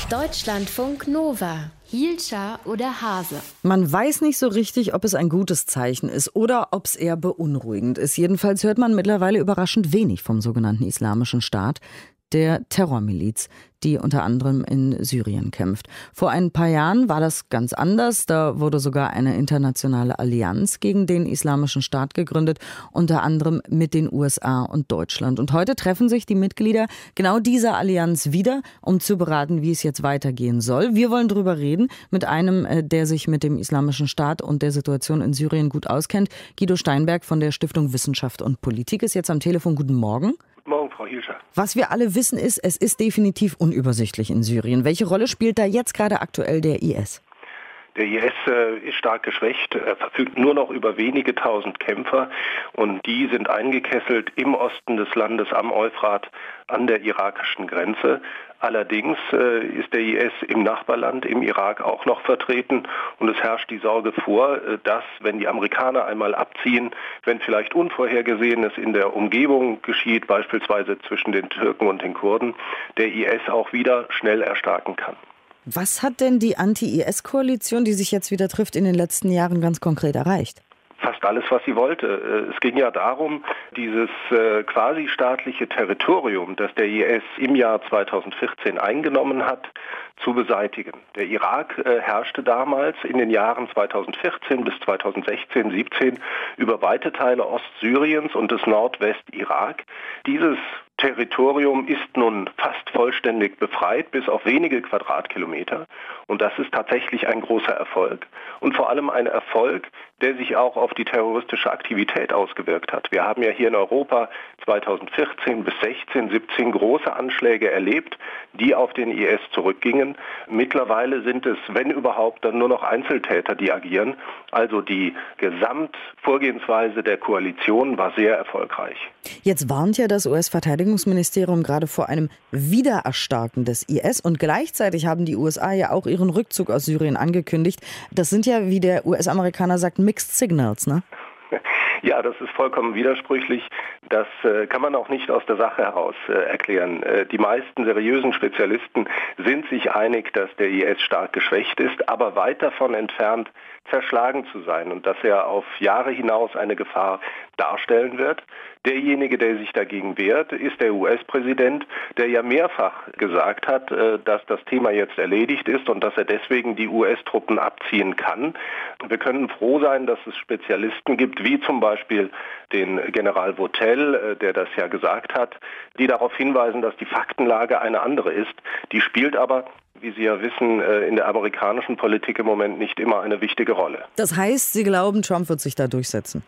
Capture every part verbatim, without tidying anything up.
Deutschlandfunk Nova. Hielscher oder Hase? Man weiß nicht so richtig, ob es ein gutes Zeichen ist oder ob es eher beunruhigend ist. Jedenfalls hört man mittlerweile überraschend wenig vom sogenannten Islamischen Staat, der Terrormiliz, die unter anderem in Syrien kämpft. Vor ein paar Jahren war das ganz anders. Da wurde sogar eine internationale Allianz gegen den Islamischen Staat gegründet, unter anderem mit den U S A und Deutschland. Und heute treffen sich die Mitglieder genau dieser Allianz wieder, um zu beraten, wie es jetzt weitergehen soll. Wir wollen darüber reden mit einem, der sich mit dem Islamischen Staat und der Situation in Syrien gut auskennt. Guido Steinberg von der Stiftung Wissenschaft und Politik ist jetzt am Telefon. Guten Morgen. Guten Morgen, Frau Hielscher. Was wir alle wissen ist, es ist definitiv unübersichtlich in Syrien. Welche Rolle spielt da jetzt gerade aktuell der I S? Der I S äh, ist stark geschwächt, er verfügt nur noch über wenige tausend Kämpfer und die sind eingekesselt im Osten des Landes am Euphrat an der irakischen Grenze. Allerdings äh, ist der I S im Nachbarland, im Irak, auch noch vertreten und es herrscht die Sorge vor, äh, dass, wenn die Amerikaner einmal abziehen, wenn vielleicht Unvorhergesehenes in der Umgebung geschieht, beispielsweise zwischen den Türken und den Kurden, der I S auch wieder schnell erstarken kann. Was hat denn die Anti-I S-Koalition, die sich jetzt wieder trifft, in den letzten Jahren ganz konkret erreicht? Fast alles, was sie wollte. Es ging ja darum, dieses äh, quasi staatliche Territorium, das der I S im Jahr zweitausendvierzehn eingenommen hat, zu beseitigen. Der Irak äh, herrschte damals in den Jahren zweitausendvierzehn bis zweitausendsechzehn, siebzehn über weite Teile Ostsyriens und des Nordwestirak. Dieses Territorium ist nun fast vollständig befreit, bis auf wenige Quadratkilometer. Und das ist tatsächlich ein großer Erfolg. Und vor allem ein Erfolg, der sich auch auf die terroristische Aktivität ausgewirkt hat. Wir haben ja hier in Europa zweitausendvierzehn bis sechzehn, siebzehn große Anschläge erlebt, die auf den I S zurückgingen. Mittlerweile sind es, wenn überhaupt, dann nur noch Einzeltäter, die agieren. Also die Gesamtvorgehensweise der Koalition war sehr erfolgreich. Jetzt warnt ja das U S-Verteidigungsministerium gerade vor einem Wiedererstarken des I S und gleichzeitig haben die U S A ja auch ihren Rückzug aus Syrien angekündigt. Das sind ja, wie der U S-Amerikaner sagt, Mixed Signals, ne? Ja, das ist vollkommen widersprüchlich. Das äh, kann man auch nicht aus der Sache heraus äh, erklären. Äh, die meisten seriösen Spezialisten sind sich einig, dass der I S stark geschwächt ist, aber weit davon entfernt, zerschlagen zu sein und dass er auf Jahre hinaus eine Gefahr darstellen wird. Derjenige, der sich dagegen wehrt, ist der U S-Präsident, der ja mehrfach gesagt hat, dass das Thema jetzt erledigt ist und dass er deswegen die U S-Truppen abziehen kann. Wir können froh sein, dass es Spezialisten gibt, wie zum Beispiel den General Votel, der das ja gesagt hat, die darauf hinweisen, dass die Faktenlage eine andere ist. Die spielt aber, wie Sie ja wissen, in der amerikanischen Politik im Moment nicht immer eine wichtige Rolle. Das heißt, Sie glauben, Trump wird sich da durchsetzen?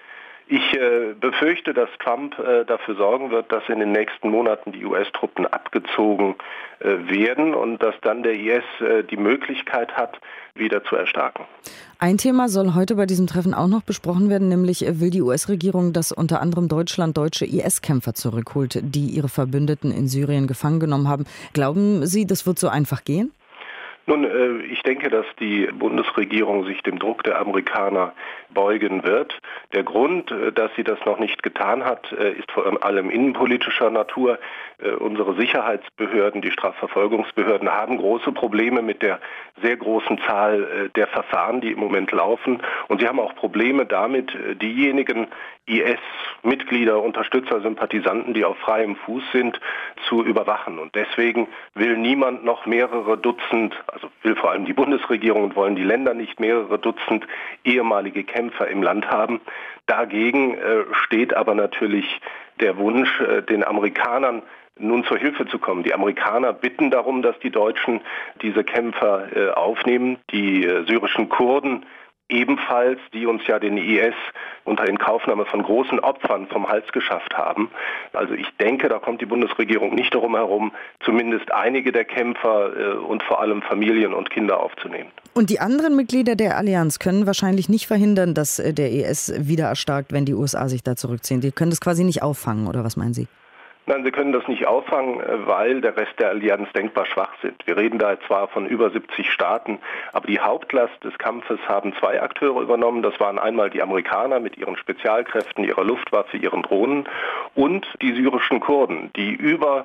Ich äh, befürchte, dass Trump äh, dafür sorgen wird, dass in den nächsten Monaten die U S-Truppen abgezogen äh, werden und dass dann der I S äh, die Möglichkeit hat, wieder zu erstarken. Ein Thema soll heute bei diesem Treffen auch noch besprochen werden, nämlich will die U S-Regierung, dass unter anderem Deutschland deutsche I S-Kämpfer zurückholt, die ihre Verbündeten in Syrien gefangen genommen haben. Glauben Sie, das wird so einfach gehen? Nun, ich denke, dass die Bundesregierung sich dem Druck der Amerikaner beugen wird. Der Grund, dass sie das noch nicht getan hat, ist vor allem innenpolitischer Natur. Unsere Sicherheitsbehörden, die Strafverfolgungsbehörden haben große Probleme mit der sehr großen Zahl der Verfahren, die im Moment laufen. Und sie haben auch Probleme damit, diejenigen I S-Mitglieder, Unterstützer, Sympathisanten, die auf freiem Fuß sind, zu überwachen. Und deswegen will niemand noch mehrere Dutzend, also will vor allem die Bundesregierung und wollen die Länder nicht mehrere Dutzend ehemalige Kämpfer im Land haben. Dagegen äh, steht aber natürlich der Wunsch, äh, den Amerikanern nun zur Hilfe zu kommen. Die Amerikaner bitten darum, dass die Deutschen diese Kämpfer äh, aufnehmen. Die äh, syrischen Kurden ebenfalls, die uns ja den I S unter Inkaufnahme von großen Opfern vom Hals geschafft haben. Also ich denke, da kommt die Bundesregierung nicht darum herum, zumindest einige der Kämpfer äh, und vor allem Familien und Kinder aufzunehmen. Und die anderen Mitglieder der Allianz können wahrscheinlich nicht verhindern, dass der I S wieder erstarkt, wenn die U S A sich da zurückziehen. Die können das quasi nicht auffangen, oder was meinen Sie? Nein, sie können das nicht auffangen, weil der Rest der Allianz denkbar schwach sind. Wir reden da zwar von über siebzig Staaten, aber die Hauptlast des Kampfes haben zwei Akteure übernommen. Das waren einmal die Amerikaner mit ihren Spezialkräften, ihrer Luftwaffe, ihren Drohnen und die syrischen Kurden, die über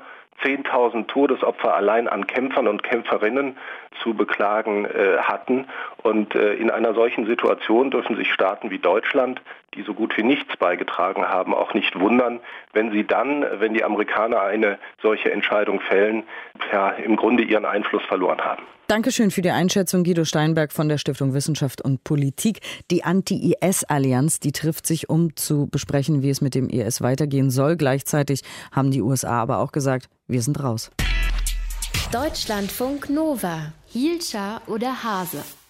zehntausend Todesopfer allein an Kämpfern und Kämpferinnen zu beklagen äh, hatten. Und äh, in einer solchen Situation dürfen sich Staaten wie Deutschland, die so gut wie nichts beigetragen haben, auch nicht wundern, wenn sie dann, wenn die Amerikaner eine solche Entscheidung fällen, ja, im Grunde ihren Einfluss verloren haben. Dankeschön für die Einschätzung, Guido Steinberg von der Stiftung Wissenschaft und Politik. Die Anti-I S-Allianz, die trifft sich, um zu besprechen, wie es mit dem I S weitergehen soll. Gleichzeitig haben die U S A aber auch gesagt, wir sind raus. Deutschlandfunk Nova. Hielscher oder Hase?